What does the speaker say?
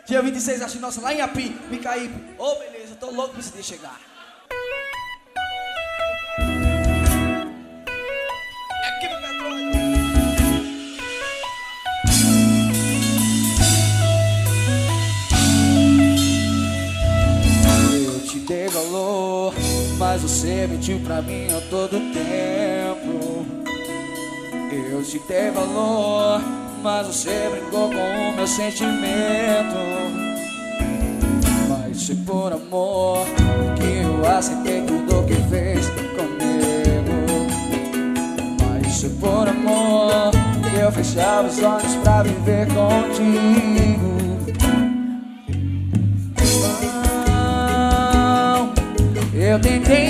Dia 26, acho nossa, lá em Api, Micaípe. Ô, beleza, tô louco pra esse dia chegar. É aqui no Petróleo. Eu te dei valor, mas você mentiu pra mim a todo tempo. Eu te dei valor, mas você brincou com o meu sentimento. Mas foi por amor que eu aceitei tudo que fez comigo. Mas foi por amor que eu fechava os olhos pra viver contigo. Não, eu tentei